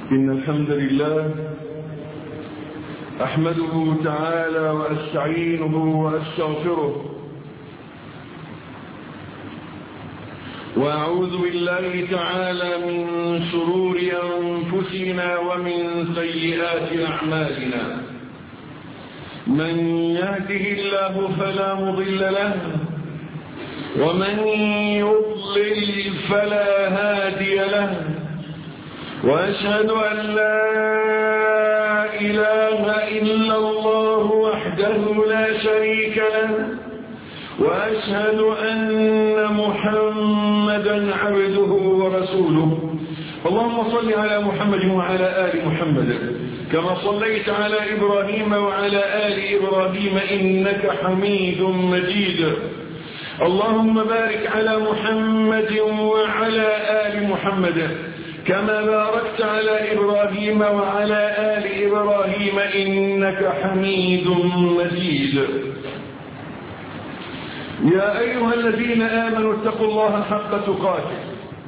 إن الحمد لله أحمده تعالى وأستعينه وأستغفره، وأعوذ بالله تعالى من شرور أنفسنا ومن سيئات أعمالنا. من يهده الله فلا مضل له، ومن يضلل فلا هادي له، وأشهد أن لا إله إلا الله وحده لا شريك له، وأشهد أن محمدا عبده ورسوله. اللهم صل على محمد وعلى آل محمد كما صليت على إبراهيم وعلى آل إبراهيم إنك حميد مجيد. اللهم بارك على محمد وعلى آل محمد كما باركت على إبراهيم وعلى آل إبراهيم إنك حميد مجيد. يا أيها الذين آمنوا اتقوا الله حق تقاته،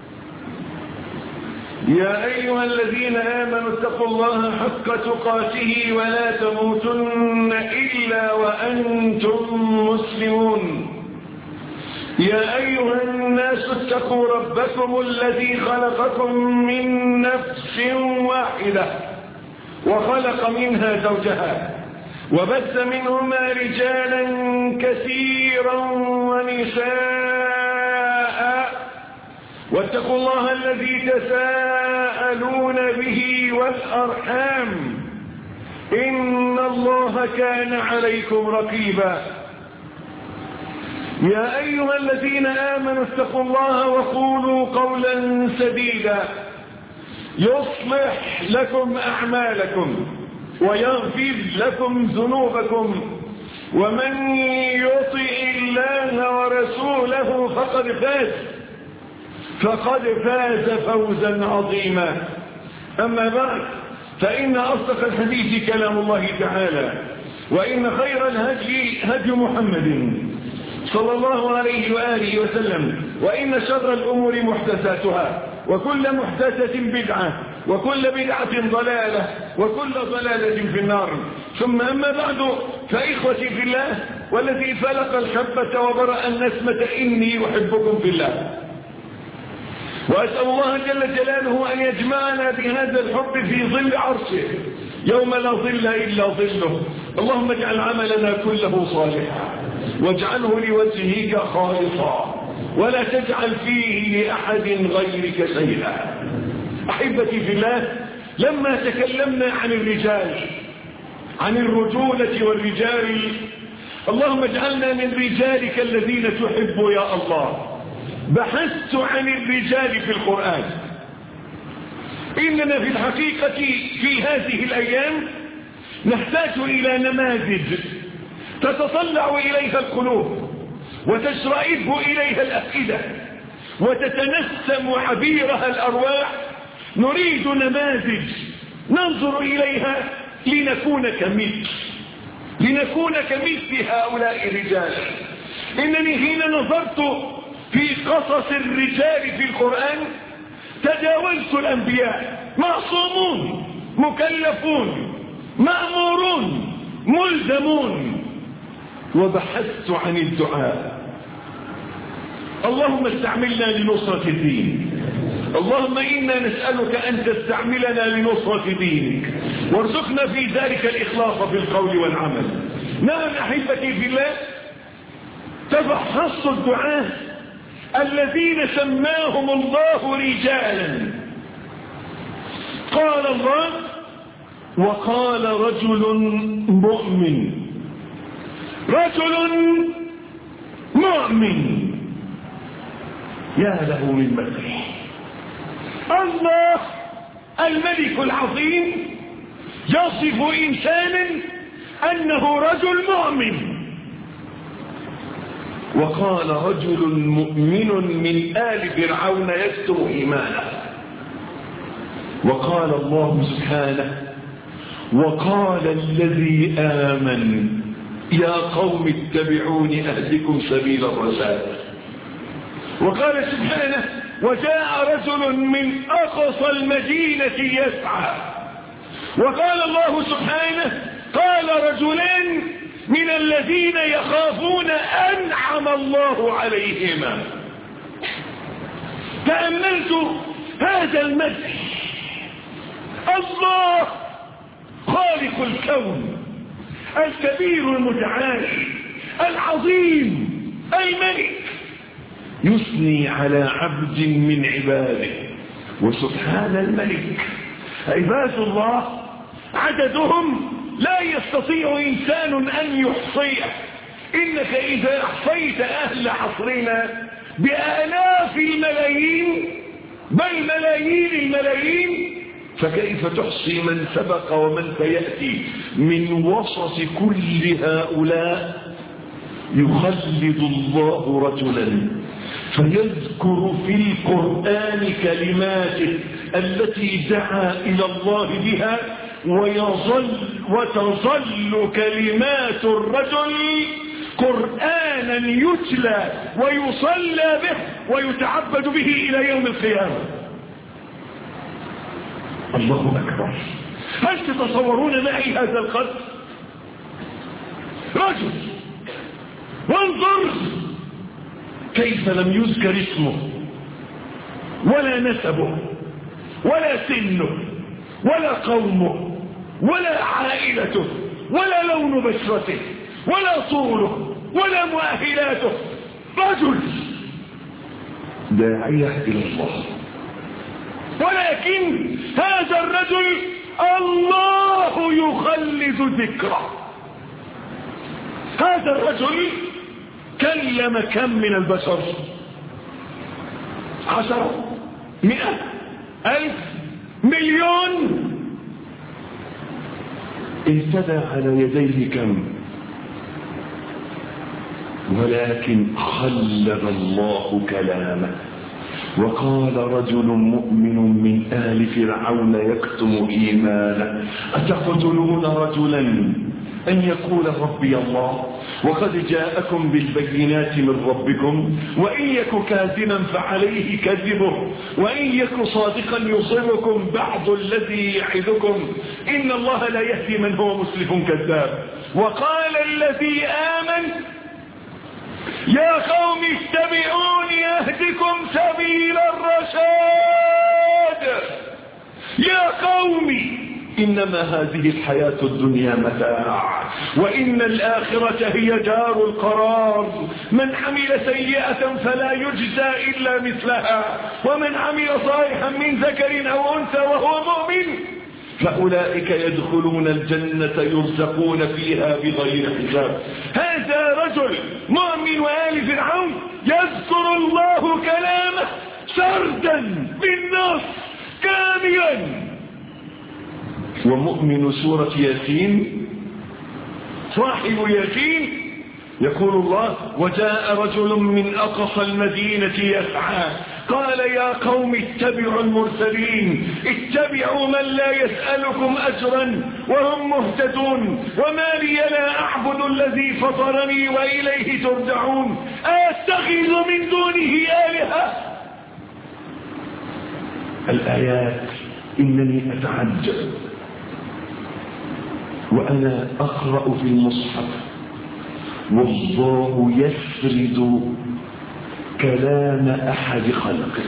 يا أيها الذين آمنوا اتقوا الله حق تقاته ولا تموتن إلا وأنتم مسلمون. يا أيها الناس اتقوا ربكم الذي خلقكم من نفس واحدة وخلق منها زوجها وبث منهما رجالا كثيرا ونساء، واتقوا الله الذي تساءلون به والأرحام إن الله كان عليكم رقيبا. يا أيها الذين آمنوا اتقوا الله وقولوا قولا سديدا يصلح لكم أعمالكم ويغفر لكم ذنوبكم، ومن يطع الله ورسوله فقد فاز فوزا عظيما. أما بعد، فإن أصدق الحديث كلام الله تعالى، وإن خير الهدي هدي محمد صلى الله عليه وآله وسلم، وإن شر الأمور محدثاتها، وكل محدثة بدعة، وكل بدعة ضلالة، وكل ضلالة في النار. ثم أما بعد، فإخوتي في الله والذي فلق الحبة وبرأ النسمة إني أحبكم في الله، وأسأل الله جل جلاله أن يجمعنا بهذا الحب في ظل عرشه يوم لا ظل إلا ظله. اللهم اجعل عملنا كله صالحا، واجعله لوجهك خالصا، ولا تجعل فيه لأحد غيرك شيئا. أحبتي في الله، لما تكلمنا عن الرجال، عن الرجولة والرجال، اللهم اجعلنا من رجالك الذين تحب يا الله. بحثت عن الرجال في القرآن. إننا في الحقيقة في هذه الأيام نحتاج إلى نماذج تتطلع إليها القلوب وتشرئب إليها الأفئدة وتتنسم عبيرها الأرواح. نريد نماذج ننظر إليها لنكون كمثل هؤلاء الرجال. إنني حين نظرت في قصص الرجال في القرآن تجاوزت الأنبياء، معصومون مكلفون مأمورون ملزمون، وبحثت عن الدعاء. اللهم استعملنا لنصرة الدين. اللهم إنا نسألك أن تستعملنا لنصرة دينك، وارزقنا في ذلك الإخلاص في القول والعمل. نعم أحبتي في الله، تفحصت الدعاء الذين سماهم الله رجالا. قال الله: وقال رجل مؤمن. يا له من مدح. الله الملك العظيم يصف إنسانا أنه رجل مؤمن. وقال رجل مؤمن من آل فرعون يكتم إيمانه. وقال الله سبحانه: وقال الذي آمن يا قوم اتبعون أهدكم سبيل الرشاد. وقال سبحانه: وجاء رجل من أقصى المدينة يسعى، وقال الله سبحانه قال رجلان من الذين يخافون أنعم الله عليهما. تأملت هذا المدح، الله خالق الكون الكبير المتعال العظيم الملك يثني على عبد من عباده. وسبحان الملك عباد الله عددهم لا يستطيع إنسان أن يحصيه. إنك إذا أحصيت أهل عصرنا بآلاف الملايين بل ملايين الملايين، فكيف تحصي من سبق ومن سيأتي؟ من وسط كل هؤلاء يخلد الله رجلا فيذكر في القرآن كلماته التي دعا إلى الله بها، وتظل كلمات الرجل قرآنا يتلى ويصلى به ويتعبد به إلى يوم القيامة. الله أكبر. هل تتصورون معي هذا القدر؟ رجل، وانظر كيف لم يذكر اسمه ولا نسبه ولا سنه ولا قومه ولا عائلته ولا لون بشرته ولا طوله ولا مؤهلاته. رجل داعية إلى الله، ولكن هذا الرجل الله يخلد ذكره. هذا الرجل كلم كم من البشر؟ 10 100 1000 مليون. اهتدى على يديه كم؟ ولكن خلد الله كلامه. وقال رجل مؤمن من آل فرعون يكتم إيمانه أتقتلون رجلا أن يقول ربي الله وقد جاءكم بالبينات من ربكم وإن يك كاذبا فعليه كذبه وإن يك صادقا يصيبكم بعض الذي يعدكم إن الله لا يهدي من هو مسرف كذاب. وقال الذي آمن يا قوم اتبعوني أهدكم سبيل الرشاد. يا قوم إنما هذه الحياة الدنيا متاع وإن الآخرة هي دار القرار. من عمل سيئة فلا يجزى إلا مثلها ومن عمل صالحا من ذكر أو أنثى وهو مؤمن فأولئك يدخلون الجنة يرزقون فيها بغير حساب. هذا رجل مؤمن وآل فرعون يذكر الله كلامه سردا بالنص كاملا. ومؤمن سورة ياسين صاحب ياسين يقول الله وجاء رجل من أقصى المدينة يسعى قال يا قوم اتبعوا المرسلين اتبعوا من لا يسألكم أجرا وهم مهتدون وما لي لا أعبد الذي فطرني وإليه ترجعون أتخذ من دونه آلهة. الآيات إنني أتعجب وأنا أقرأ في المصحف والله يسرد كلام أحد خلقه.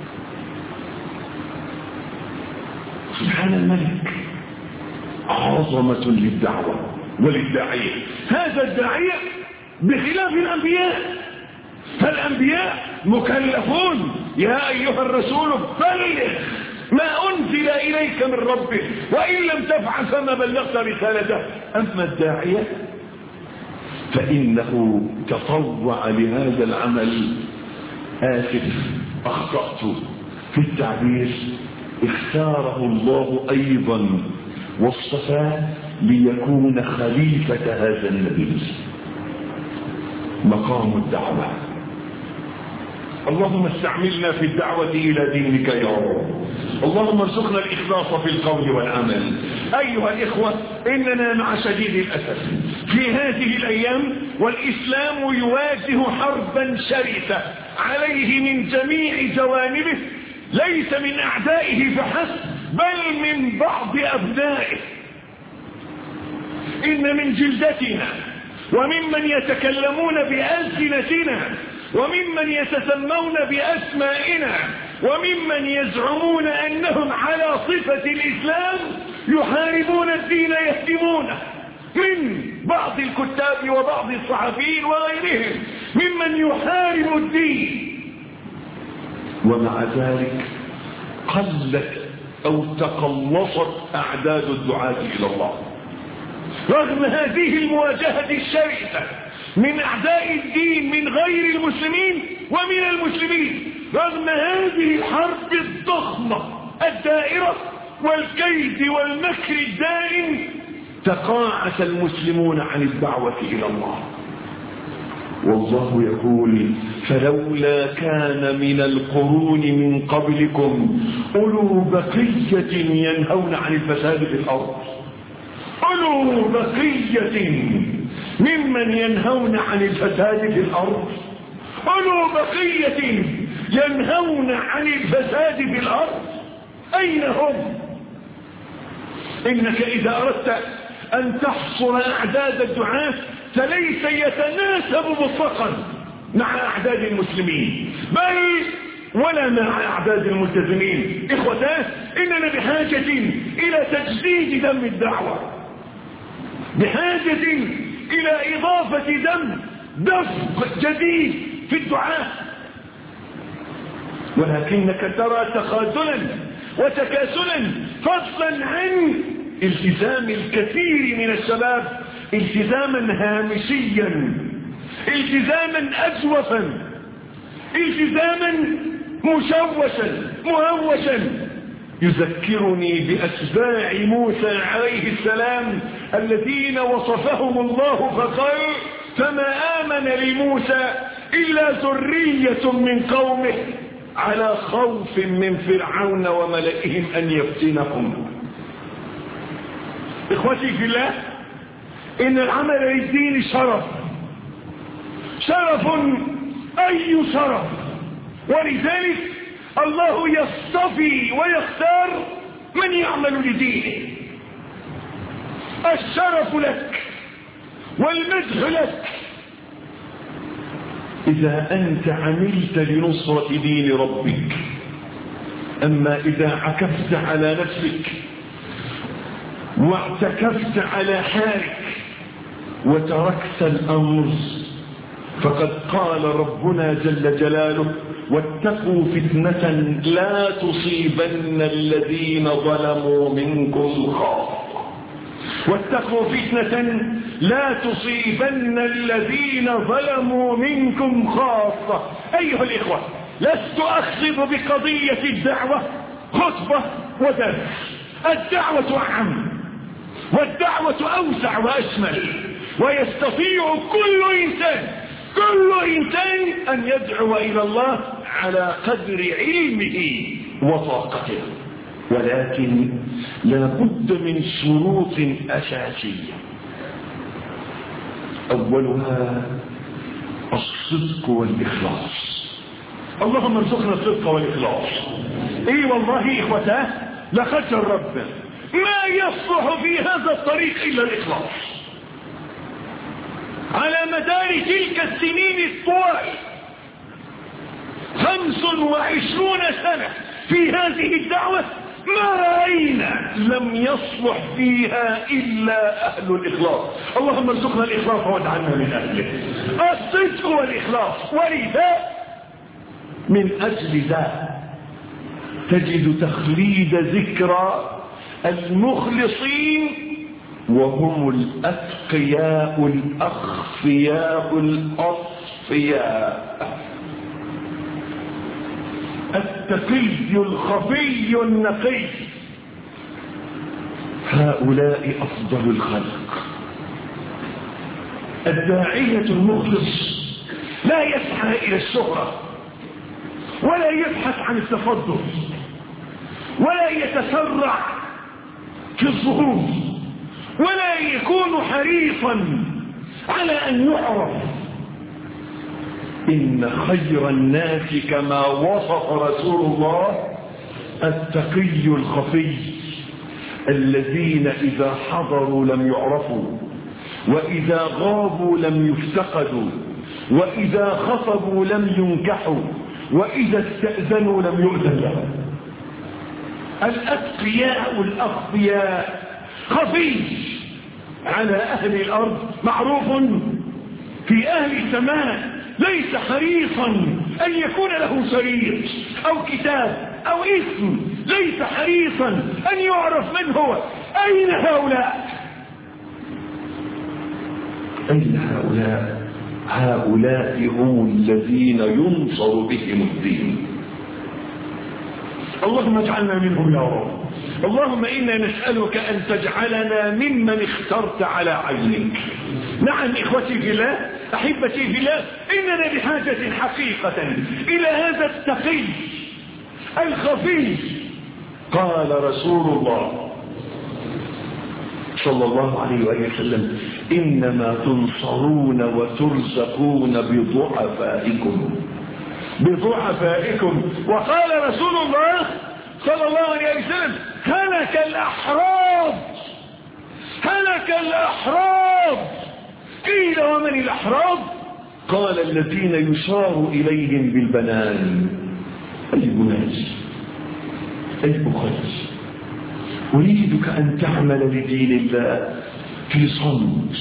سبحان الملك. عظمة للدعوة وللداعية. هذا الداعية بخلاف الأنبياء، فالأنبياء مكلفون يا أيها الرسول بلغ ما أنزل إليك من ربك وإن لم تفعل فما بلغت رسالته. أما الداعية فإنه تطوع لهذا العمل. أخطأت في التعبير. اختاره الله أيضا واصطفاه ليكون خليفة هذا النبي. مقام الدعوة. اللهم استعملنا في الدعوة إلى دينك يا رب. اللهم ارزقنا الإخلاص في القول والعمل. أيها الإخوة إننا مع شديد الأسف في هذه الأيام والإسلام يواجه حربا شرسة عليه من جميع جوانبه، ليس من أعدائه فحسب بل من بعض أبنائه. إن من جلدتنا وممن يتكلمون بألسنتنا وممن يتسمون بأسمائنا وممن يزعمون أنهم على صفة الإسلام يحاربون الدين يهدمونه، من بعض الكتاب وبعض الصحفيين وغيرهم ممن يحارب الدين، ومع ذلك قلت أو تقلصت أعداد الدعاة إلى الله رغم هذه المواجهة الشرسة من أعداء الدين من غير المسلمين ومن المسلمين، رغم هذه الحرب الضخمة الدائرة والكيد والمكر الدائم، تقاعس المسلمون عن الدعوة إلى الله. والله يقول: فلولا كان من القرون من قبلكم أولو بقية ينهون عن الفساد في الأرض، أولو بقية ممن ينهون عن الفساد في الأرض، أولو بقية ينهون عن الفساد في الأرض، أين هم؟ إنك إذا أردت أن تحصر أعداد الدعاة فليس يتناسب مطلقا مع أعداد المسلمين بل ولا مع أعداد الملتزمين. إخوتاه، إننا بحاجة إلى تجديد دم الدعوة، بحاجة إلى إضافة دفق جديد في الدعاء، ولكنك ترى تخاذلا وتكاسلا فضلا عن التزام الكثير من الشباب التزاما هامشيا، التزاما أجوفا، التزاما مشوشا مهوشا. يذكرني بأتباع موسى عليه السلام الذين وصفهم الله فقال: فما آمن لموسى إلا ذرية من قومه على خوف من فرعون وملئهم أن يفتنهم. إخوتي في الله، إن العمل للدين شرف، شرف أي شرف، ولذلك الله يصطفي ويختار من يعمل لدينه. الشرف لك والمدح لك إذا أنت عملت لنصرة دين ربك، أما إذا عكفت على نفسك واعتكفت على حالك وتركت الأمر، فقد قال ربنا جل جلاله: واتقوا فتنة لا تصيبن الذين ظلموا منكم خاصة. واتقوا فتنة لا تصيبن الذين ظلموا منكم خاصة. أيها الإخوة، لست أخذ بقضية الدعوة خطبة ودرس، الدعوة أعم والدعوة أوسع وأشمل، ويستطيع كل إنسان أن يدعو إلى الله على قدر علمه وطاقته، ولكن لا بد من شروط أساسية، أولها الصدق والإخلاص. اللهم ارزقنا الصدق والإخلاص. إيه والله إخوتاه، لقد جربنا ما يصلح في هذا الطريق إلا الإخلاص. على مدار تلك السنين الطوال 25 سنة في هذه الدعوة ما رأينا لم يصلح فيها إلا أهل الإخلاص. اللهم ارزقنا الإخلاص واجعلنا من أهله. الصدق والإخلاص، ولذا من أجل ذا تجد تخليد ذكرى المخلصين وهم الأتقياء الأخفياء الأصفياء، التقي الخفي النقي، هؤلاء أفضل الخلق. الداعية المخلص لا يسعى إلى الشهرة ولا يبحث عن التفضل ولا يتسرع في الظهور ولا يكون حريصا على أن يعرف. إن خير الناس كما وصف رسول الله التقي الخفي، الذين إذا حضروا لم يعرفوا، وإذا غابوا لم يفتقدوا، وإذا خطبوا لم ينكحوا، وإذا استأذنوا لم يؤذن لهم. الأتقياء الأخفياء خفي على أهل الأرض، معروف في أهل السماء، ليس حريصا أن يكون له سرير أو كتاب أو اسم، ليس حريصا أن يعرف من هو. أين هؤلاء؟ أين هؤلاء؟ هؤلاء هم الذين ينصر بهم الدين. اللهم اجعلنا منهم يا رب. اللهم إنا نسألك أن تجعلنا ممن اخترت على عينك. نعم إخوتي في الله، أحبتي في الله، إننا بحاجة حقيقة إلى هذا التقي الخفي. قال رسول الله صلى الله عليه وسلم: إنما تنصرون وترزقون بضعفائكم، بضعفائكم. وقال رسول الله صلى الله عليه وسلم: هلك الأحراب، هلك الأحراب. قيل: ومن الأحراب؟ قال: الذين يشار إليهم بالبنان. أي بناس، أي أخي، أريدك أن تعمل لدين الله في صمت.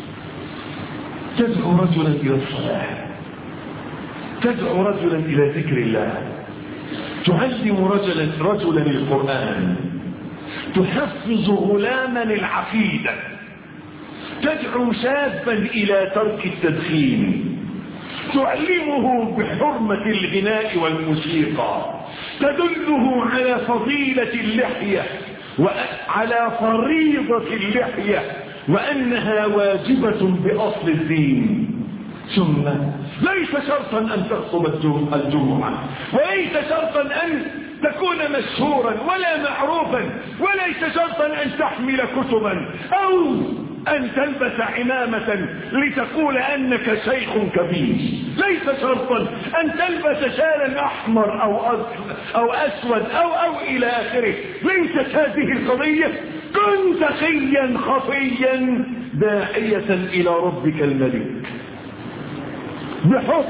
تدعو رجلا إلى الصلاة، تدعو رجلا إلى ذكر الله، تعلم رجلا القرآن، تحفظ غلاما العقيدة، تدعو شابا إلى ترك التدخين، تعلمه بحرمة الغناء والموسيقى، تدله على فضيلة اللحية وعلى فريضة اللحية وأنها واجبة بأصل الدين. ثم ليس شرطا أن تخطب الجمعة، وليس شرطا أن تكون مشهورا ولا معروفا، وليس شرطا أن تحمل كتبا أو أن تلبس عمامة لتقول أنك شيخ كبير. ليس شرطا أن تلبس شالا أحمر أو أسود أو إلى آخره. ليست هذه القضية. كن تقيا خفيا داعية إلى ربك الملك بحب.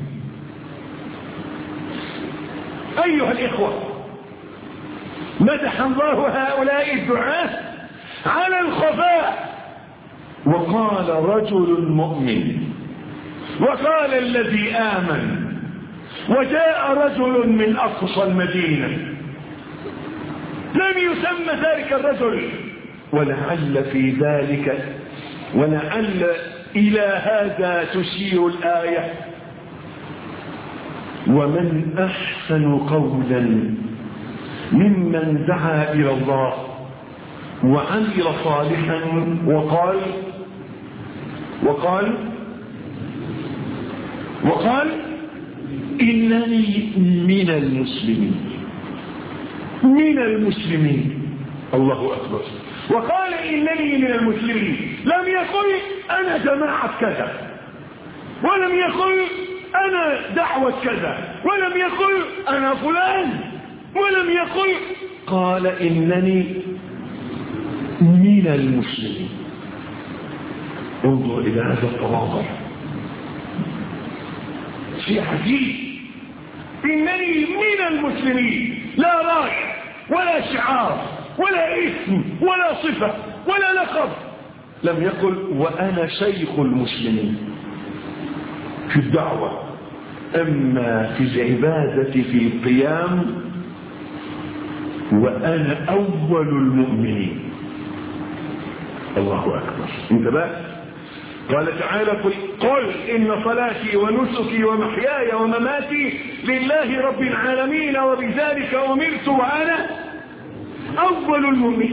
أيها الإخوة، مدح الله هؤلاء الدعاة على الخفاء، وقال: رجل مؤمن، وقال: الذي آمن. وجاء رجل من أقصى المدينة، لم يسمى ذلك الرجل، ولعل في ذلك، ولعل إلى هذا تشير الآية: ومن أحسن قولا ممن دعا إلى الله وعمل صالحا وقال إنني من المسلمين. الله أكبر. وقال إنني من المسلمين. لم يقل أنا جماعة كذا، ولم يقل أنا دعوة كذا، ولم يقل أنا فلان، ولم يقل. قال إنني من المسلمين. انظر إلى هذا التواضع في حديث: إنني من المسلمين. لا راية ولا شعار ولا اسم ولا صفة ولا لقب. لم يقل وأنا شيخ المسلمين في الدعوة، أما في العبادة في القيام وأنا أول المؤمنين. الله أكبر. انتبه. قال تعالى: قل إن صلاتي ونسكي ومحياي ومماتي لله رب العالمين وبذلك أمرت وأنا أول المؤمنين،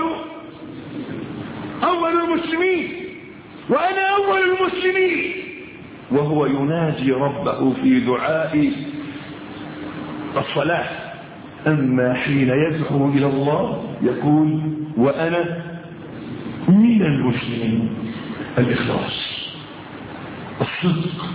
أول المسلمين، وأنا أول المسلمين. وهو يناجي ربه في دعاء الصلاة. أما حين يدعو إلى الله يقول: وأنا من المسلمين. الإخلاص. الصدق،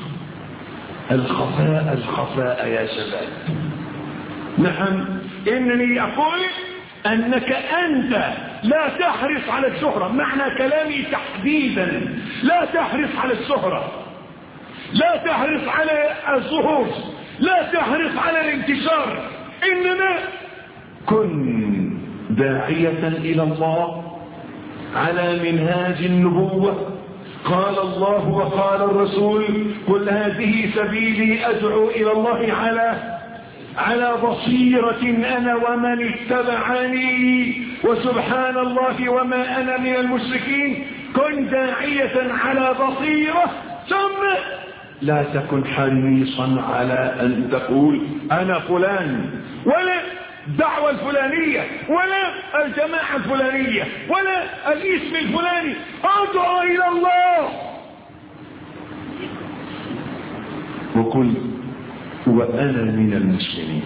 الخفاء يا شباب. نعم، إنني أقول أنك أنت لا تحرص على الشهرة، معنى كلامي تحديدا لا تحرص على الشهرة، لا تحرص على الظهور، لا تحرص على الانتشار، إنما كن داعية إلى الله على منهاج النبوة. قال الله وقال الرسول: قل هذه سبيلي أدعو إلى الله على بصيرة أنا ومن اتبعني وسبحان الله وما أنا من المشركين. كن داعية على بصيرة، ثم لا تكن حريصا على أن تقول أنا فلان، ولا الدعوة الفلانية، ولا الجماعة الفلانية، ولا الاسم الفلاني. ادعو إلى الله وقل وأنا من المسلمين.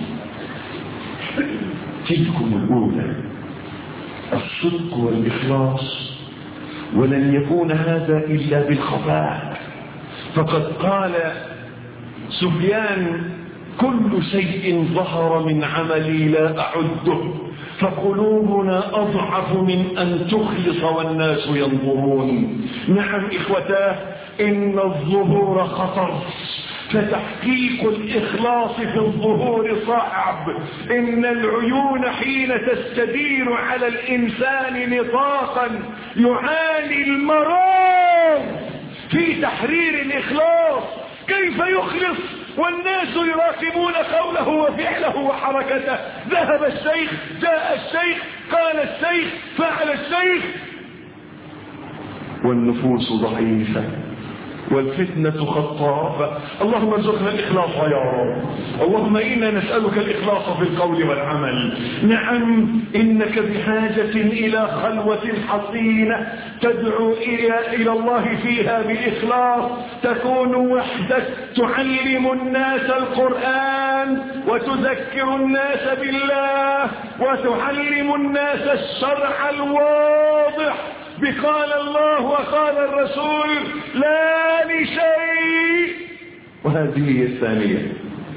تلكم الأولى، الصدق والإخلاص، ولن يكون هذا إلا بالخفاء. فقد قال سفيان: كل شيء ظهر من عملي لا أعده، فقلوبنا أضعف من أن تخلص والناس ينظرون. نعم إخوتاه، إن الظهور خطر، فتحقيق الإخلاص في الظهور صعب. إن العيون حين تستدير على الإنسان نطاقا يعاني المرار في تحرير الإخلاص. كيف يخلص والناس يراقبون قوله وفعله وحركته؟ ذهب الشيخ، جاء الشيخ، قال الشيخ، فعل الشيخ، والنفوس ضعيفة والفتنة خطافة. اللهم ارزقنا الإخلاص يا رب. اللهم إنا نسألك الإخلاص في القول والعمل. نعم، إنك بحاجة إلى خلوة حصينة تدعو إلى الله فيها بإخلاص، تكون وحدك، تعلم الناس القرآن وتذكر الناس بالله وتعلم الناس الشرع الواضح بقال الله وقال الرسول لا لشيء. وهذه هي الثانية: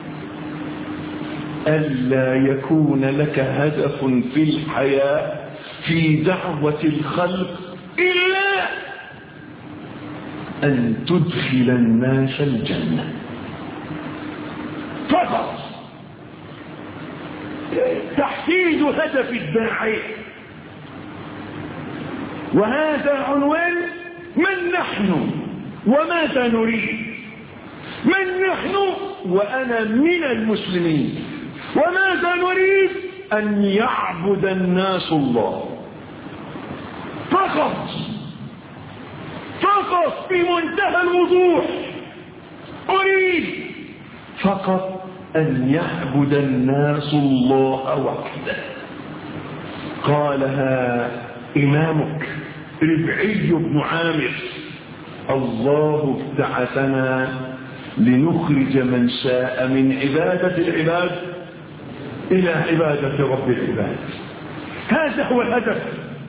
ألا يكون لك هدف في الحياة في دعوة الخلق إلا أن تدخل الناس الجنة فقط. تحديد هدف الداعية، وهذا عنوان من نحن وماذا نريد. من نحن وأنا من المسلمين، وماذا نريد؟ أن يعبد الناس الله فقط، فقط، بمنتهى الوضوح. أريد فقط أن يعبد الناس الله وحده. قالها إمامك ربعي بن عامر: الله ابتعثنا لنخرج من شاء من عبادة العباد إلى عبادة رب العباد. هذا هو الهدف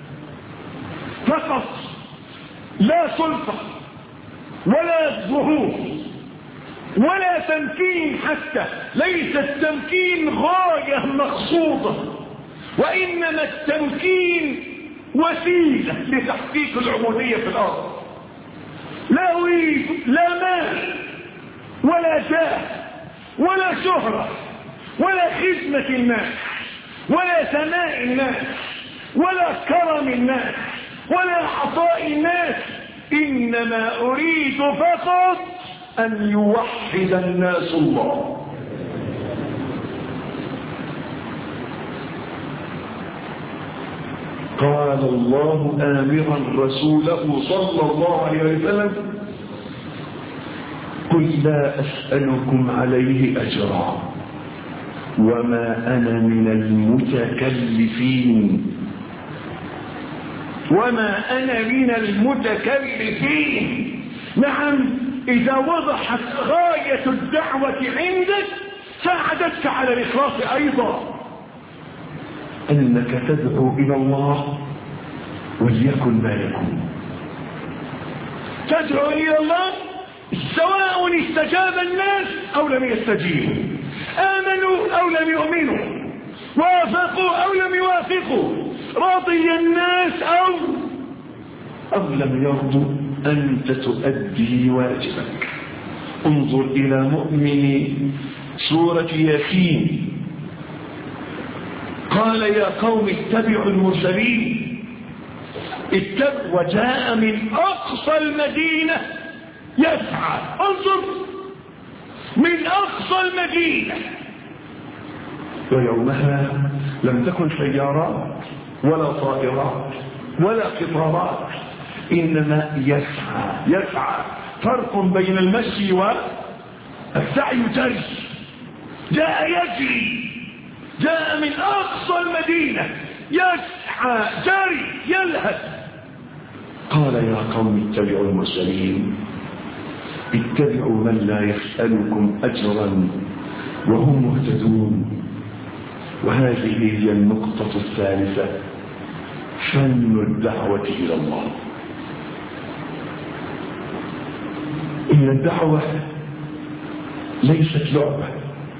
فقط، لا سلطة ولا ظهور ولا تمكين. حتى ليس التمكين غاية مقصودة، وإنما التمكين وسيلة لتحقيق العبودية في الأرض. لا أريد لا مال ولا جاه ولا شهرة ولا خدمة الناس ولا ثناء الناس ولا كرم الناس ولا عطاء الناس، إنما أريد فقط أن يوحد الناس الله. قال الله آمرا رسوله صلى الله عليه وسلم: قل لا أسألكم عليه أجرا وما أنا من المتكلفين. وما أنا من المتكلفين. نعم، إذا وضحت غاية الدعوة عندك ساعدتك على الإخلاص أيضا، أنك تدعو إلى الله وليكن ما يكون. تدعو إلى الله سواء استجاب الناس أو لم يستجيبوا، آمنوا أو لم يؤمنوا، وافقوا أو لم يوافقوا، رضي الناس أو لم يرضوا، أنت تؤدي واجبك. انظر إلى مؤمن سورة ياسين، قال يا قوم اتبعوا المرسلين، وجاء من أقصى المدينة يسعى، انظر، من أقصى المدينة، ويومها لم تكن سيارات ولا طائرات ولا قطارات، إنما يسعى. فرق بين المشي والسعي. جري، جاء يجري، جاء من أقصى المدينة يسعى، جري، يلهث. قال يا قوم اتبعوا المرسلين، اتبعوا من لا يسألكم أجرا وهم مهتدون. وهذه هي النقطة الثالثة، فن الدعوة إلى الله. إن الدعوة ليست لعبة،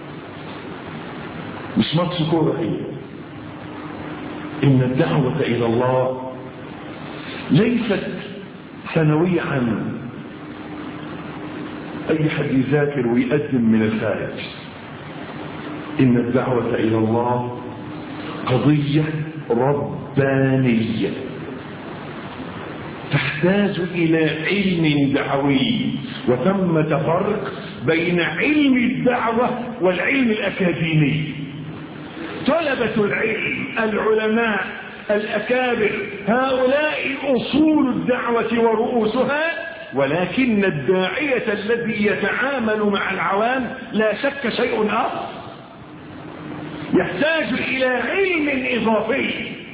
مش ماتش كورة هي. إن الدعوة إلى الله ليست ثانوية عامة أي حد يذاكر ويقدم من الخارج. إن الدعوة إلى الله قضية ربانية تحتاج إلى علم دعوي، وثمة فرق بين علم الدعوة والعلم الأكاديمي. طلبة العلم، العلماء الأكابر، هؤلاء أصول الدعوة ورؤوسها، ولكن الداعية الذي يتعامل مع العوام لا شك شيء آخر، يحتاج إلى علم إضافي.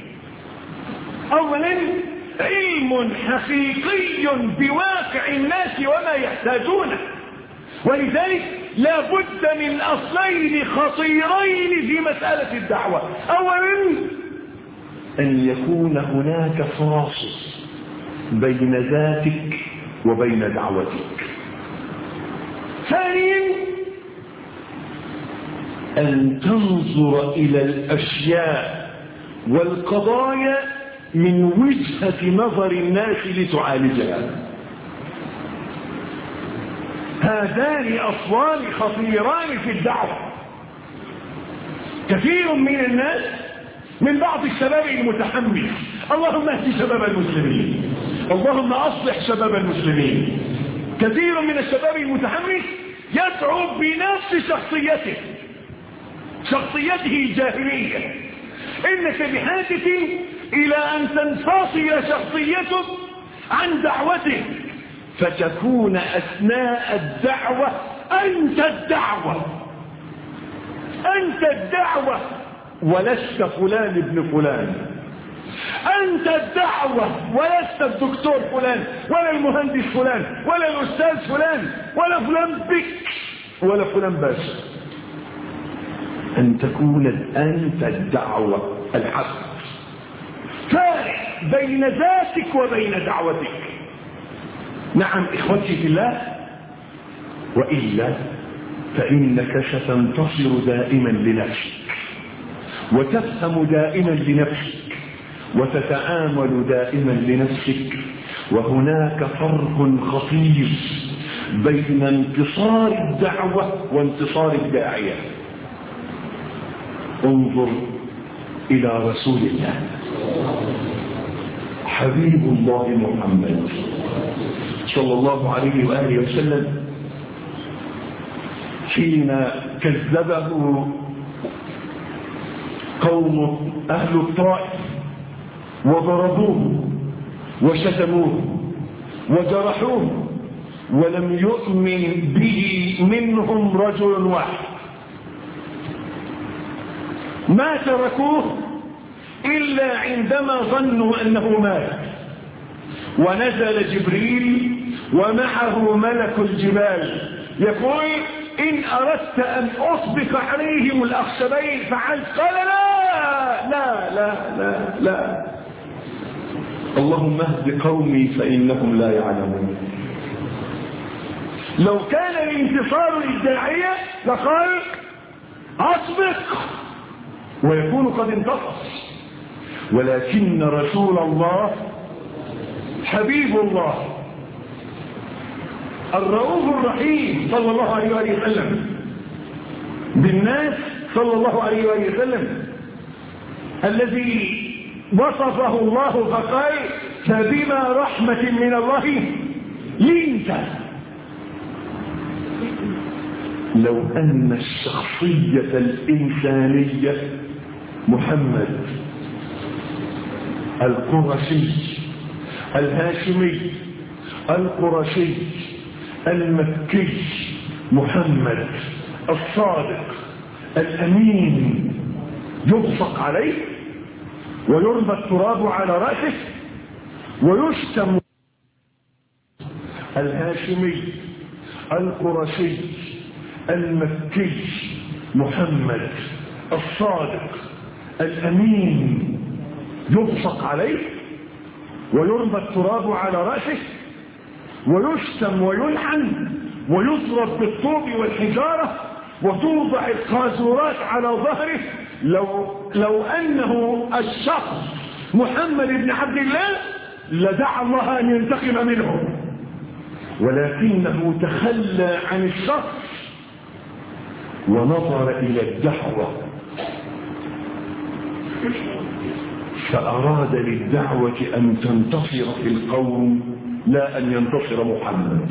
أولا علم حقيقي بواقع الناس وما يحتاجونه، ولذلك لا بد من أصلين خطيرين في مسألة الدعوة. أولا أن يكون هناك فاصل بين ذاتك وبين دعوتك. ثانيا أن تنظر إلى الأشياء والقضايا من وجهة نظر الناس لتعالجها. هذان أصلان خطيران في الدعوة. كثير من الناس، من بعض الشباب المتحمس، اللهم اهد شباب المسلمين، اللهم أصلح شباب المسلمين. كثير من الشباب المتحمس يدعو بنفس شخصيته الجاهلية. إنك بحاجة إلى أن تنفصل شخصيتك عن دعوتك، فتكون أثناء الدعوة أنت الدعوة ولست فلان ابن فلان. أنت الدعوة ولست الدكتور فلان ولا المهندس فلان ولا الأستاذ فلان ولا فلان بك ولا فلان باشا. أن تكون أنت الدعوة الحق. فارق بين ذاتك وبين دعوتك. نعم إخوتي في الله، وإلا فإنك ستنتصر دائما لنفسك، وتفهم دائما لنفسك، وتتعامل دائما لنفسك. وهناك فرق خطير بين انتصار الدعوة وانتصار الداعية. انظر إلى رسول الله حبيب الله محمد صلى الله عليه وآله وسلم، حين كذبه قوم أهل الطائف وضربوه وشتموه وجرحوه، ولم يؤمن به منهم رجل واحد. ما تركوه إلا عندما ظنوا أنه مات، ونزل جبريل ومعه ملك الجبال يقول: إن أردت أن أطبق عليهم الأخشبين فعلت. قال: لا لا لا لا لا، اللهم اهد قومي فإنهم لا يعلمون. لو كان الانتصار للداعية لقال أسبق ويكون قد انتصر، ولكن رسول الله حبيب الله الرؤوف الرحيم صلى الله عليه وسلم بالناس صلى الله عليه وسلم، الذي وصفه الله فقال فبما رحمة من الله لنت. لو أن الشخصية الإنسانية محمد القرشي الهاشمي القرشي المكي محمد الصادق الأمين يبصق عليه ويرمى التراب على رأسه ويشتم، الهاشمي القرشي المكي محمد الصادق الأمين يبصق عليه ويرمى التراب على رأسه ويشتم ويلعن ويضرب بالطوب والحجارة وتوضع القاذورات على ظهره. لو أنه الشخص محمد بن عبد الله لدعا الله أن ينتقم منه، ولكنه تخلى عن الشخص ونظر إلى الدعوة، فأراد للدعوة أن تنتصر في القوم لا أن ينتصر محمد.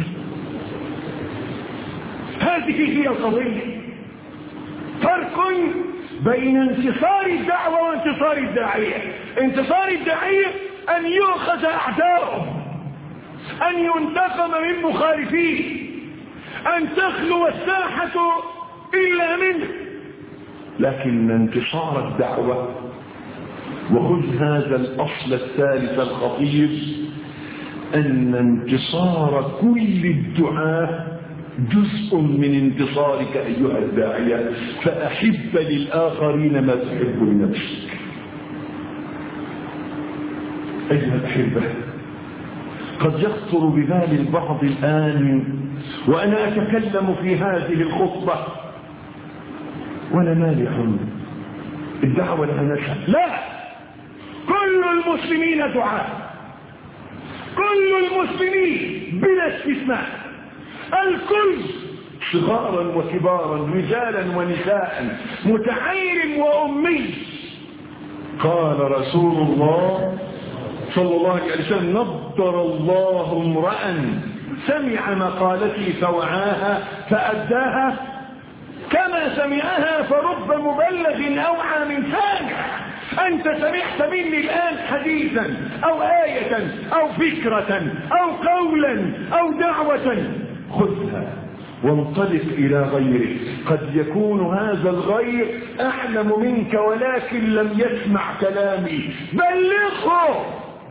هذه هي القضية، فرق بين انتصار الدعوة وانتصار الداعية. انتصار الداعية أن يؤخذ أعداؤه، أن ينتقم من مخالفيه، أن تخلو الساحة إلا منه. لكن انتصار الدعوة، وخذ هذا الأصل الثالث الخطير، أن انتصار كل الدعاة جزء من انتصارك أيها الداعية، فأحب للآخرين ما تحب لنفسك. أيها الأحبة، قد يخطر ببال البعض الآن وأنا أتكلم في هذه الخطبة وأنا مالح الدعوة لها نشأ. لا، كل المسلمين دعاة، كل المسلمين بلا استثناء، الكل صغارا وكبارا، رجالا ونساء، متعير وأمي. قال رسول الله صلى الله عليه وسلم نضر الله امرأ سمع مقالتي فوعاها فأداها كما سمعها، فرب مبلغ أوعى من سامع. أنت سمعت مني الآن حديثا أو آية أو فكرة أو قولا أو دعوة، خذها وانطلق إلى غيرك. قد يكون هذا الغير أعلم منك ولكن لم يسمع كلامي، بلغه.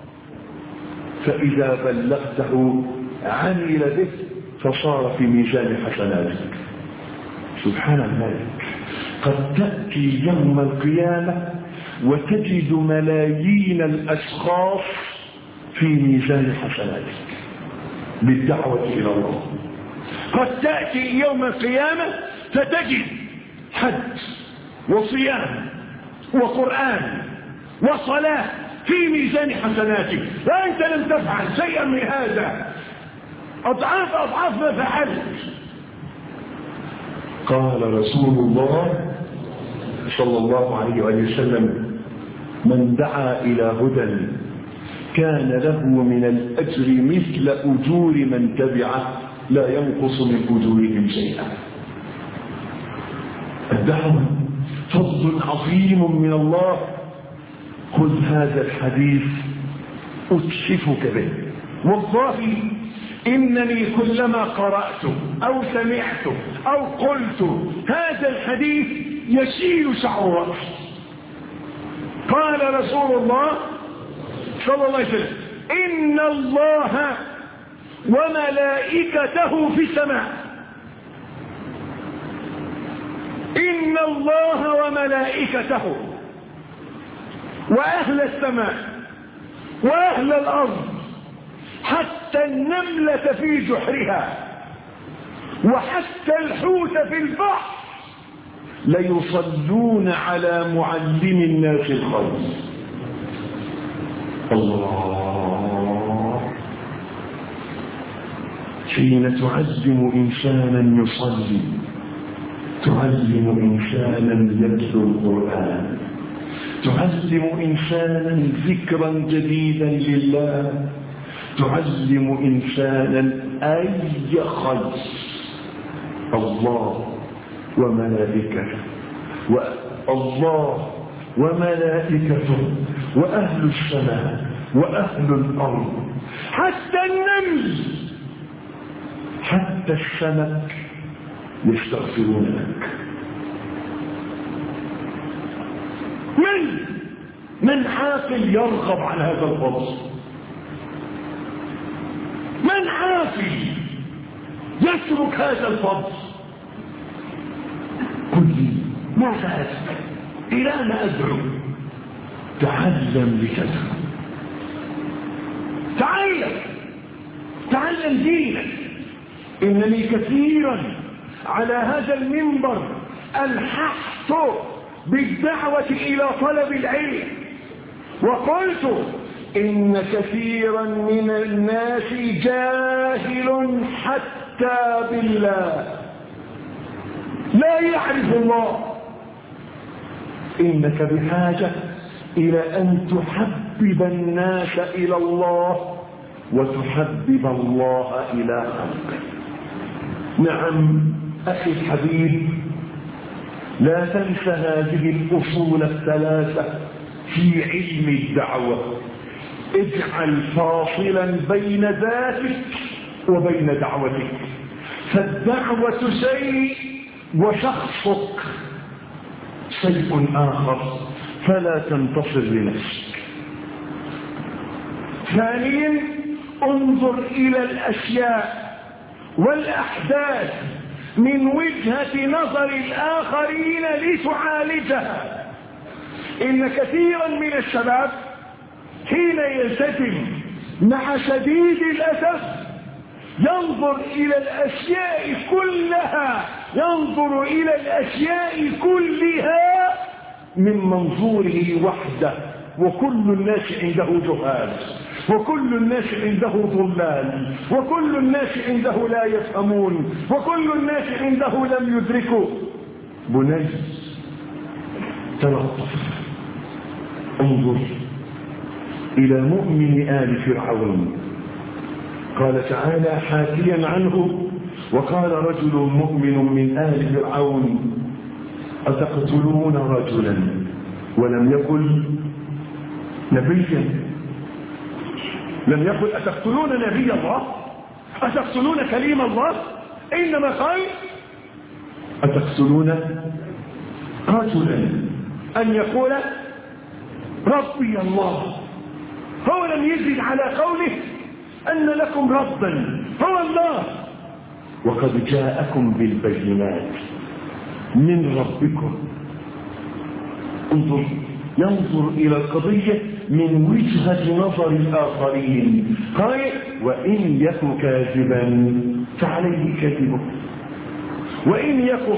فإذا بلغته عمل به فصار في ميزان حسناتك. سبحان الملك، قد تأتي يوم القيامة وتجد ملايين الأشخاص في ميزان حسناتك بالدعوة إلى الله. قد تأتي يوم القيامة فتجد حج وصيام وقرآن وصلاة في ميزان حسناتك، وأنت لم تفعل شيئا من هذا، أضعاف أضعاف ما فعلت. قال رسول الله صلى الله عليه وسلم من دعا إلى هدى كان له من الأجر مثل أجور من تبعه لا ينقص من أجورهم شيئا. الدعوة فضل عظيم من الله. خذ هذا الحديث أتشفك به، والله إنني كلما قرأت أو سمعت أو قلت هذا الحديث يشيل شعر رأسي. قال رسول الله صلى الله عليه وسلم إن الله وملائكته في السماء، إن الله وملائكته وأهل السماء وأهل الأرض حتى النملة في جحرها وحتى الحوت في البحر ليصلون على معلم الناس الخير. الله، حين تعلم إنسانا يصلي تعلم إنسانا يتلو القرآن، تعلم إنسانا ذكرا جديدا لله، تعلم إنسانا أي خير. الله وملائكته والله وملائكته وأهل السماء وأهل الأرض، حتى النمل حتى السمك يستغفرون لك. من عاقل يرغب عن هذا الفضل؟ من عاقل يترك هذا الفضل؟ قل لي ماذا أسأل؟ إلى ما أدعو؟ تعلم لتدعو، تعلم دينك. إنني كثيرا على هذا المنبر ألححت بالدعوة إلى طلب العلم، وقلت إن كثيرا من الناس جاهل حتى بالله، لا يعرف الله. إنك بحاجة إلى أن تحبب الناس إلى الله وتحبب الله إلى خلقه. نعم أخي الحبيب، لا تنس هذه الأصول الثلاثة في علم الدعوة. اجعل فاصلا بين ذاتك وبين دعوتك، فالدعوة شيء وشخصك شيء آخر، فلا تنتصر لنفسك. ثانيا، انظر إلى الأشياء والأحداث من وجهة نظر الآخرين لتعالجها. إن كثيرا من الشباب حين يلتزم مع شديد الأسف ينظر إلى الأشياء كلها من منظوره وحده، وكل الناس عنده جهال، وكل الناس عنده ضلال، وكل الناس عنده لا يفهمون، وكل الناس عنده لم يدركوا. بني تلطف، انظر إلى مؤمن آل فرعون. قال تعالى حاكيا عنه: وقال رجل مؤمن من آل فرعون أتقتلون رجلا ولم يقل نبيا، لم يقل أتقتلون نبي الله، أتقتلون كليم الله، إنما قال أتقتلون رجلا أن يقول ربي الله. هو لم يزد على قوله أن لكم ربا هو الله، وقد جاءكم بالبينات من ربكم. انظر، ينظر إلى القضية من وجهة نظر الآخرين. قال: وإن يك كاذبا فعليه كذبه، وإن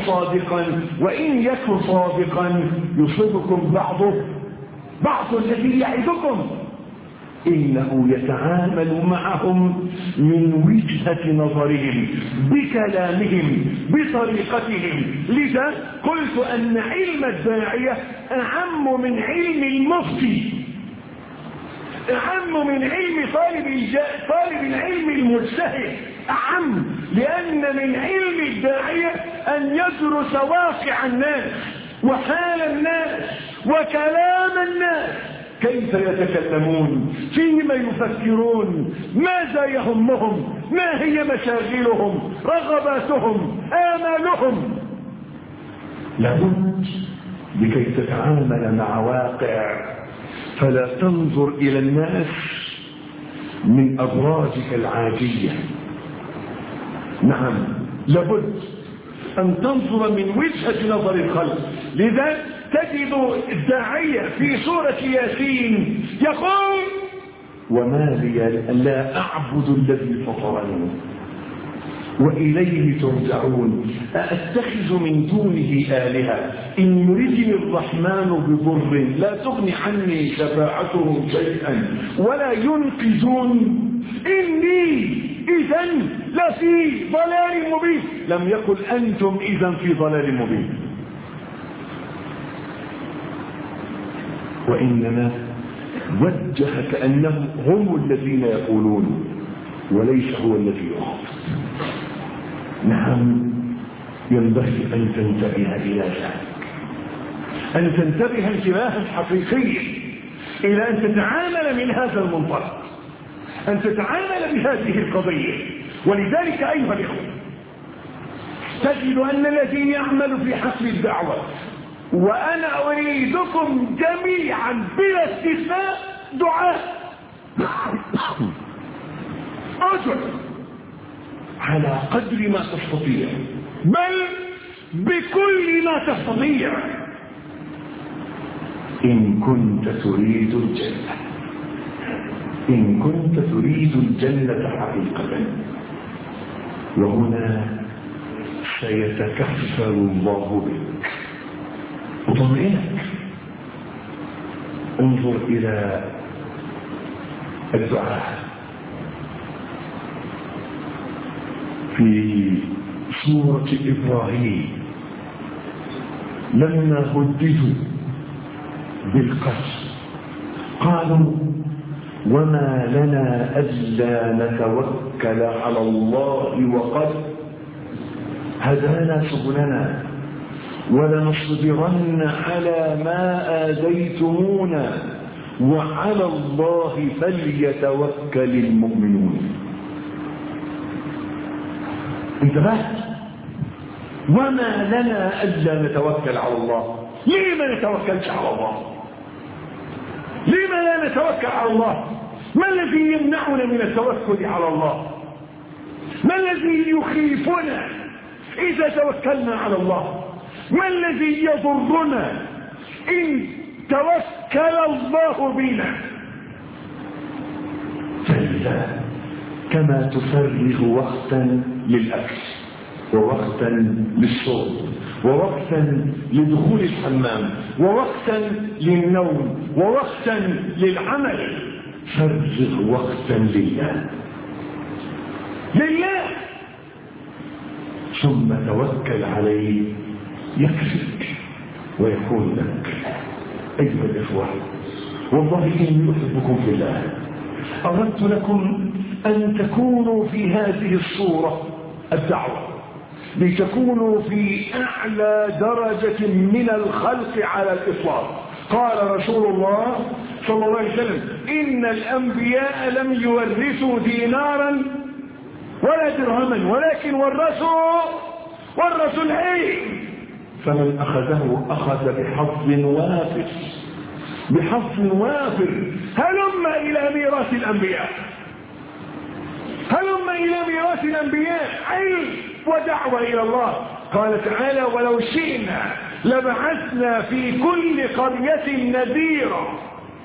يك صادقا يصيبكم بعض الذي يعدكم. إنه يتعامل معهم من وجهة نظرهم، بكلامهم، بطريقتهم. لذا قلت أن علم الداعية أعم من علم المفتي، أعم من علم طالب العلم المجتهد، أعم، لأن من علم الداعية أن يدرس واقع الناس وحال الناس وكلام الناس، كيف يتكلمون، فيما يفكرون، ماذا يهمهم، ما هي مشاغلهم، رغباتهم، آمالهم. لابد لكي تتعامل مع واقع، فلا تنظر إلى الناس من أبراجك العاجية. نعم، لابد أن تنظر من وجهة نظر الخلق. لذا تجد الداعية في سورة ياسين يقول: وما لي لا أعبد الذي فطرني وإليه ترجعون. أأتخذ من دونه آلهة إن يردني الرحمن بضر لا تغني عني شفاعتهم شيئا ولا ينقذون إني إذا لفي ضلال مبين. لم يقل أنتم إذا في ضلال مبين، وإنما وجه كأنهم هم الذين يقولون وليس هو الذي يقول. نعم، ينبغي أن تنتبه إلى ذلك، أن تنتبه انتباها حقيقيا إلى أن تتعامل من هذا المنطلق، أن تتعامل بهذه القضية. ولذلك أيها الإخوة تجد أن الذي يعمل في حسب الدعوة، وأنا أريدكم جميعا بلا استثناء دعاء، أجل على قدر ما تستطيع، بل بكل ما تستطيع، إن كنت تريد الجنة، إن كنت تريد الجنة حقيقة. وهنا سيتكفل الله بك وطمئنك. انظر إلى الدعاء في سورة إبراهيم لما هددوا بالقتل قالوا وما لنا ألا نتوكل على الله وقد هدانا سبلنا ولنصبرن على ما آذيتمونا وعلى الله فليتوكل المؤمنون. انتبهت؟ وما لنا ألا نتوكل على الله. ليه ما نتوكلش على الله؟ ليه ما لا نتوكل على الله؟ ما الذي يمنعنا من التوكل على الله؟ ما الذي يخيفنا إذا توكلنا على الله؟ ما الذي يضرنا إن توكل الله بنا؟ كلا كما تفرغ وقتا للأكل ووقتا للشرب ووقتا لدخول الحمام ووقتا للنوم ووقتا للعمل، فرغ وقتا لله لله، ثم توكل عليه يكفيك ويكون لك. أيها الإخوة، والله إني أحبكم في الله. أردت لكم أن تكونوا في هذه الصورة الدعوة لتكونوا في أعلى درجة من الخلق على الإطلاق. قال رسول الله صلى الله عليه وسلم إن الأنبياء لم يورثوا دينارا ولا درهما ولكن ورثوا العلم، فمن أخذه أخذ بحظ وافر. هلم إلى ميراث الأنبياء، هلم إلى ميراث الأنبياء، علم ودعوة إلى الله. قال تعالى ولو شئنا لبعثنا في كل قرية نذيرا.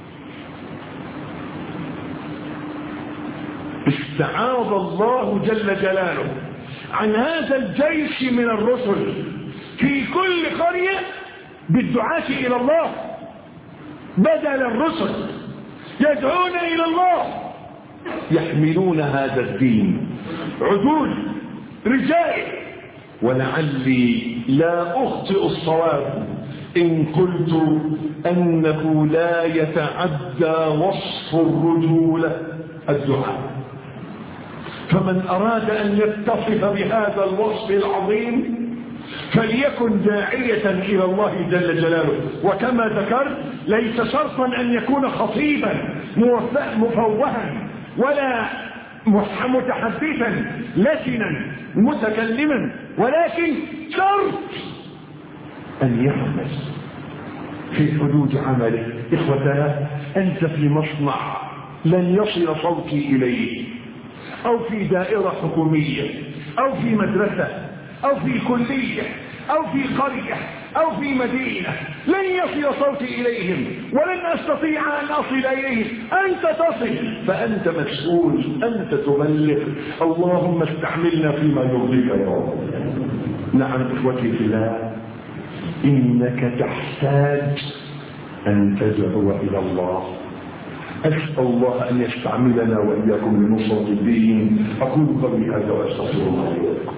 استعاض الله جل جلاله عن هذا الجيش من الرسل في كل قرية بالدعاة إلى الله، بدل الرسل يدعون إلى الله يحملون هذا الدين عدول رجال. ولعلي لا أخطئ الصواب إن قلت أنه لا يتعدى وصف الرجولة الدعاء. فمن أراد أن يتصف بهذا الوصف العظيم فليكن داعية إلى الله جل جلاله. وكما ذكرت ليس شرطا أن يكون خطيبا مفوها ولا متحدثا لسنا متكلما، ولكن شرط أن يعمل في حدود عمله. إخوتنا، أنت في مصنع لن يصل صوتي إليه، أو في دائرة حكومية، أو في مدرسة، أو في كلية، أو في قرية، أو في مدينة لن يصل صوتي إليهم ولن أستطيع أن أصل إليهم، أنت تصل، فأنت مسؤول، أنت تبلغ. اللهم استعملنا فيما يرضيك يا رب. نعم إخوتي في الله، إنك تحتاج أن تدعو إلى الله. أسأل الله أن يستعملنا وإياكم لنصرة الدين. أقول قولي هذا وأستغفر الله لي ولكم.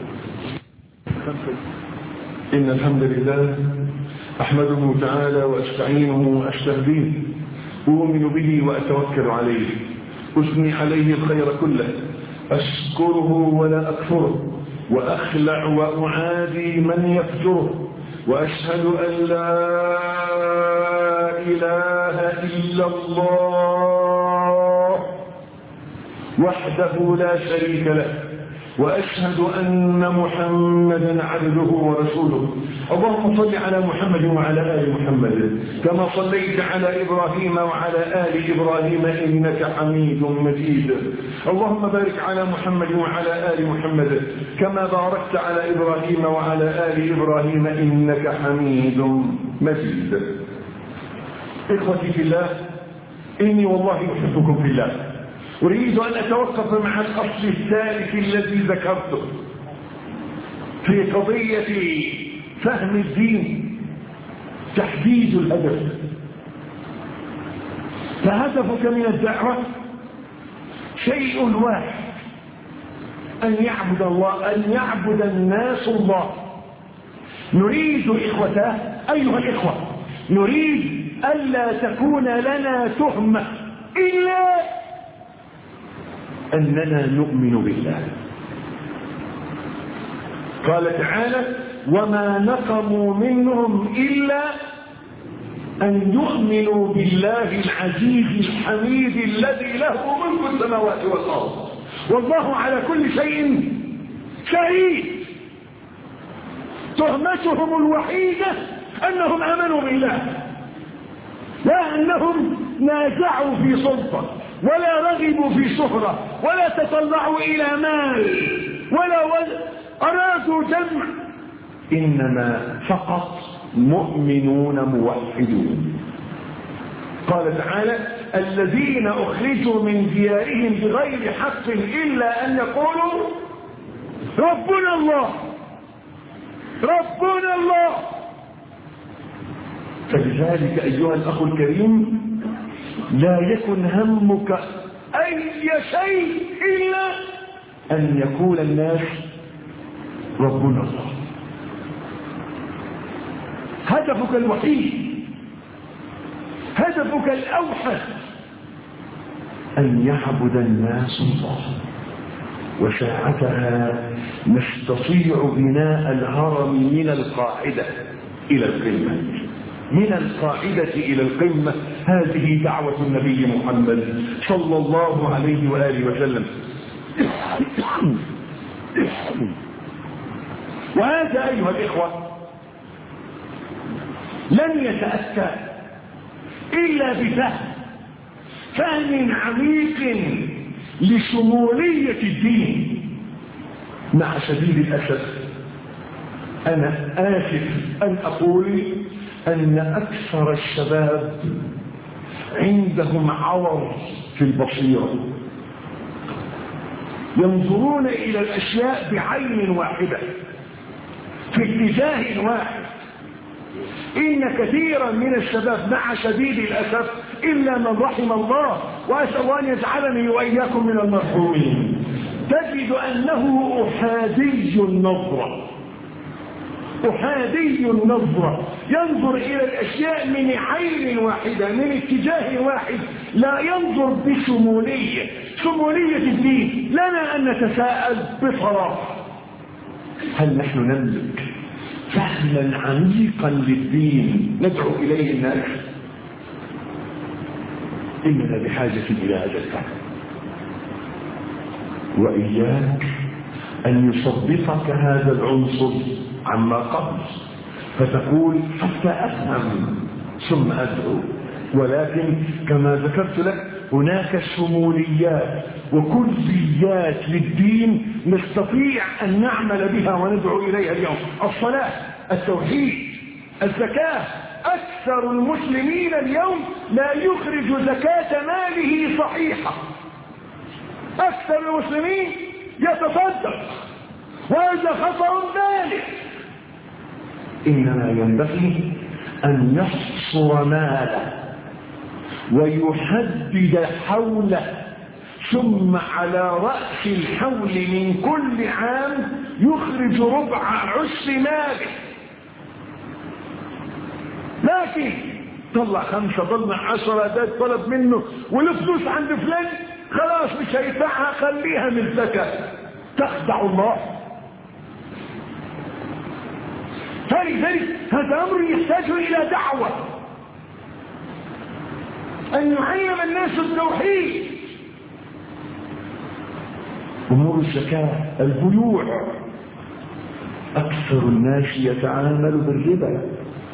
إن الحمد لله أحمده تعالى وأستعينه وأستهديه، أؤمن به وأتوكل عليه، أثني عليه الخير كله، أشكره ولا أكفره، وأخلع وأعادي من يفجره، وأشهد أن لا إله إلا الله وحده لا شريك له، وأشهد أن محمدا عبده ورسوله. اللهم صل على محمد وعلى آل محمد كما صليت على إبراهيم وعلى آل إبراهيم إنك حميد مجيد. اللهم بارك على محمد وعلى آل محمد كما باركت على إبراهيم وعلى آل إبراهيم إنك حميد مجيد. إخوتي في الله، إني والله أحبكم في الله. أريد أن أتوقف مع الأصل الثالث الذي ذكرته في قضية فهم الدين، تحديد الهدف. فهدفك من الدعوة شيء واحد، أن يعبد الله، أن يعبد الناس الله. نريد إخوته أيها الإخوة، نريد ألا تكون لنا تهمة إلا أننا نؤمن بالله. قال تعالى: وما نقموا منهم إلا أن يؤمنوا بالله العزيز الحميد الذي له ملك السماوات والأرض والله على كل شيء شهيد. تهمتهم الوحيدة أنهم آمنوا بالله، لا أنهم نازعوا في سلطة ولا رغبوا في شهرة ولا تطلعوا إلى مال ولا أرادوا جمع، إنما فقط مؤمنون موحدون. قال تعالى: الذين أخرجوا من ديارهم بغير حق إلا أن يقولوا ربنا الله ربنا الله. فلذلك أيها الأخ الكريم، لا يكن همك أي شيء إلا أن يقول الناس ربنا الله. هدفك الوحيد، هدفك الأوحد أن يعبد الناس الله. وساعتها نستطيع بناء الهرم من القاعدة إلى القمة، من القاعدة إلى القمة. هذه دعوة النبي محمد صلى الله عليه وآله وسلم. وهذا أيها الإخوة لن يتأتى إلا بفهم عميق لشمولية الدين. مع شديد الأسف أنا آسف أن أقول أن أكثر الشباب عندهم عور في البصيرة، ينظرون إلى الأشياء بعين واحدة في اتجاه واحد. إن كثيرا من الشباب مع شديد الأسف إلا من رحم الله، وأسأل الله أن يجعلني وإياكم من المرحومين، تجد أنه أحادي النظرة، أحادي النظرة، ينظر إلى الأشياء من عين واحدة من اتجاه واحد، لا ينظر بشمولية. شمولية الدين لنا أن نتساءل بصراحة: هل نحن نملك فهما عميقا للدين ندعو إليه الناس؟ إننا بحاجة إلى هذا الفهم. وإياك أن يصدقك هذا العنصر عما قبل فتقول حتى أفهم ثم أدعو. ولكن كما ذكرت لك هناك شموليات وكليات للدين نستطيع أن نعمل بها وندعو إليها اليوم: الصلاة، التوحيد، الزكاة. أكثر المسلمين اليوم لا يخرج زكاة ماله صحيحة. أكثر المسلمين يتصدق، وهذا خطأ بالغ. إنما ينبغي أن يحصر ماله ويحدد حوله، ثم على رأس الحول من كل عام يخرج ربع عشر ماله. لكن طلع 5 طلع 10 ده طلب منه والفلوس عند فلان خلاص مش هيدفعها، خليها من الزكاة. تخدع الله. فلذلك هذا أمر يحتاج إلى دعوة، أن يعلم الناس التوحيد. أمور الزكاة، البيوع، أكثر الناس يتعامل بالربا.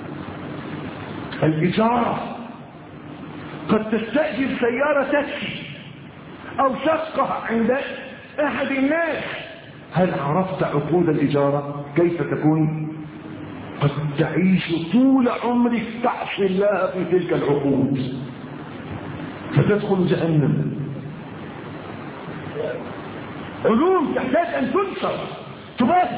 الإجارة، قد تستأجر سيارة تاكسي أو شقة عند أحد الناس. هل عرفت عقود الإجارة كيف تكون؟ قد تعيش طول عمرك تعصي الله في تلك العقود فتدخل جهنم. علوم تحتاج أن تنشر، تبث،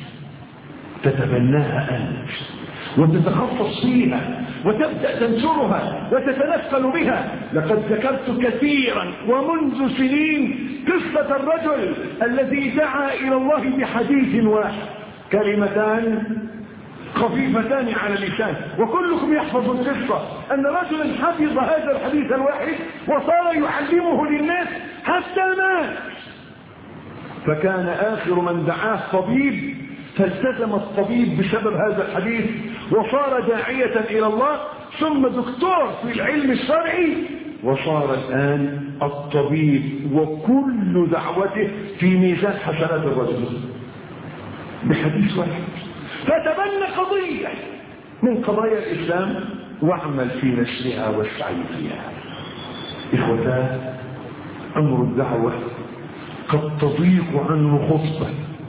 تتبناها أنت وتتخصص فيها وتبدأ تنشرها وتتنقل بها. لقد ذكرت كثيرا ومنذ سنين قصة الرجل الذي دعا إلى الله بحديث واحد، كلمتان خفيفتان على اللسان، وكلكم يحفظ القصة أن رجلا حفظ هذا الحديث الواحد وصار يعلمه للناس حتى مات. فكان آخر من دعاه طبيب، فالتزم الطبيب بسبب هذا الحديث وصار داعية إلى الله، ثم دكتور في العلم الشرعي، وصار الآن الطبيب وكل دعوته في ميزان حسنات الرجل بحديث واحد. فتبنى قضية من قضايا الإسلام واعمل في نشرها والسعي فيها. إخوتان، أمر الدعوة قد تضيق عنه خطبة،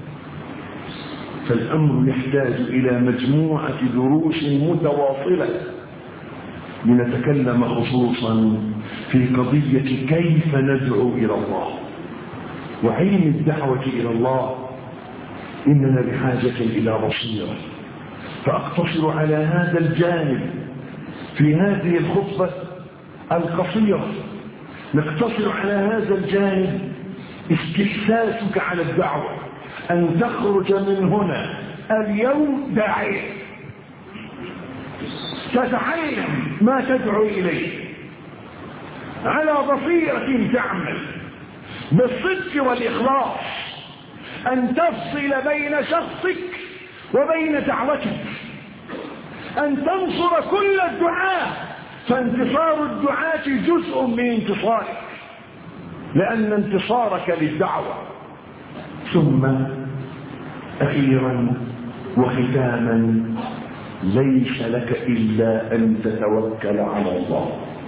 فالأمر يحتاج إلى مجموعة دروس متواصلة لنتكلم خصوصا في قضية كيف ندعو إلى الله وعلم الدعوة إلى الله. إننا بحاجة إلى بصيرة، فأقتصر على هذا الجانب في هذه الخطبة القصيرة. نقتصر على هذا الجانب استحساسك على الدعوة، أن تخرج من هنا اليوم داعية، تتعلم ما تدعو إليه على بصيرة، تعمل بالصدق والإخلاص، أن تفصل بين شخصك وبين دعوتك، أن تنصر كل الدعاة، فانتصار الدعاة جزء من انتصارك، لأن انتصارك للدعوة. ثم أخيرا وختاما، ليس لك إلا أن تتوكل على الله.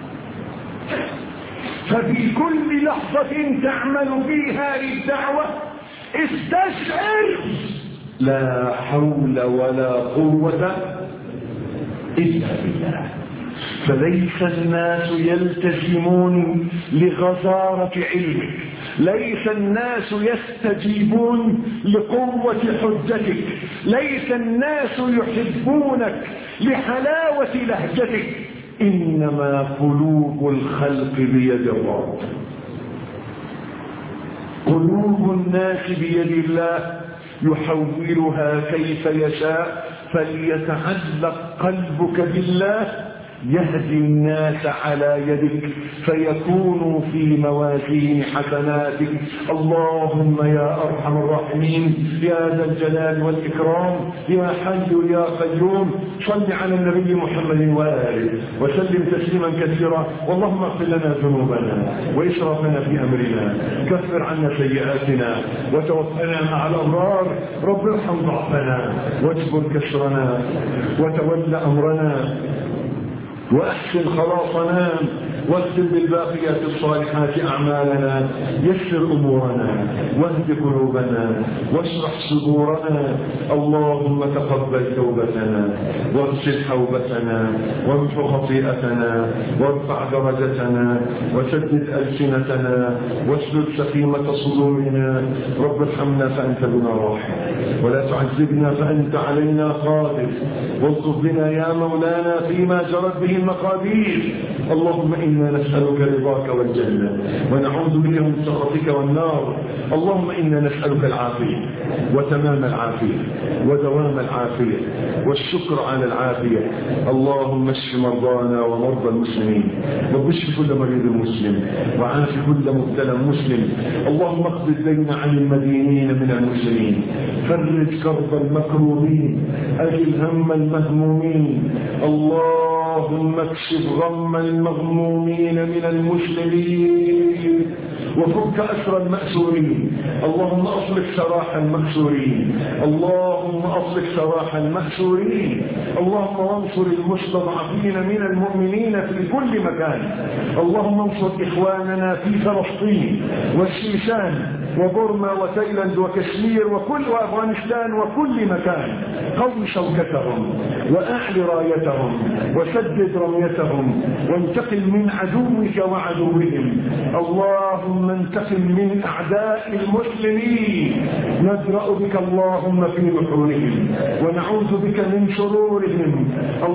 ففي كل لحظة تعمل فيها للدعوة استشعر لا حول ولا قوة إلا بالله. فليس الناس يلتزمون لغزارة علمك، ليس الناس يستجيبون لقوة حجتك، ليس الناس يحبونك لحلاوة لهجتك، إنما قلوب الخلق بيد الله. قلوب الناس بيد الله يحولها كيف يشاء. فليتعلق قلبك بالله يهدي الناس على يدك فيكونوا في موازين حسناتك. اللهم يا أرحم الراحمين يا ذا الجلال والإكرام يا حي يا قيوم، صل على النبي محمد وآله وسلم تسليما كثيرا. اللهم اغفر لنا ذنوبنا وإسرافنا في أمرنا، كفر عنا سيئاتنا وتوفنا مع الأبرار. رب ارحم ضعفنا واجبر كسرنا وتول أمرنا وأحسن خلاصنا واختم بالباقيات الصالحات أعمالنا، يسر أمورنا، واهد قلوبنا، واشرح صدورنا. اللهم تقبل توبتنا، واغسل حوبتنا، وامحو خطيئتنا، وارفع درجتنا، وسدد ألسنتنا، واسلل سخيمة صدورنا. رب ارحمنا فأنت بنا راحم، ولا تعذبنا فأنت علينا قادر، والطف بنا يا مولانا فيما جرت به المقادير. اللهم إنا نسألك رضاك والجنة، ونعوذ بك من سخطك والنار. اللهم إنا نسألك العافية وتمام العافية ودوام العافية والشكر على العافية. اللهم اشف مرضانا ومرضى المسلمين، رب اشف كل مريض مسلم، وعاف كل مبتلى مسلم. اللهم اقض الدين عن المدينين من المسلمين، فرج كرب المكروبين، أجل هم المهمومين. اللهم اكشف غم المغمومين من المسلمين، وفك أسر المأسورين. اللهم أصلح سراح المأسورين، اللهم أصلح سراح المأسورين. اللهم وانصر المستضعفين من المؤمنين في كل مكان. اللهم انصر إخواننا في فلسطين والشيشان وبورما وتايلاند وكشمير وأفغانستان وكل مكان. قوي شوكتهم وأعل رايتهم وسدد رميتهم، وانتقم من عدوك وعدوهم. اللهم انتقم من أعداء المسلمين. ندرأ بك اللهم في نحورهم، ونعوذ بك من شرورهم.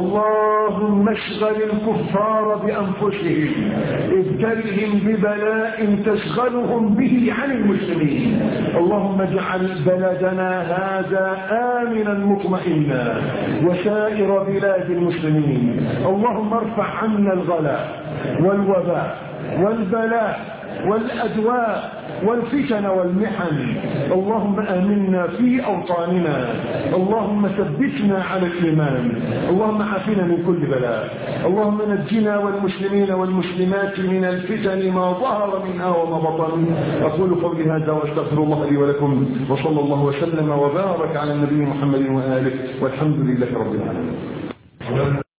اللهم اشغل الكفار بأنفسهم، ابتلهم ببلاء تشغلهم به عن المسلمين. اللهم اجعل بلدنا هذا آمنا مطمئنا، وسائر بلاد المسلمين. اللهم ارفع عنا الغلاء والوباء والبلاء والأدواء والفتن والمحن. اللهم آمنا في أوطاننا، اللهم ثبتنا على الإيمان، اللهم عافنا من كل بلاء. اللهم نجنا والمسلمين والمسلمات من الفتن ما ظهر منها وما بطن. أقول قولي هذا واستغفر الله لي ولكم، وصلى الله وسلم وبارك على النبي محمد وآله، والحمد لله رب العالمين.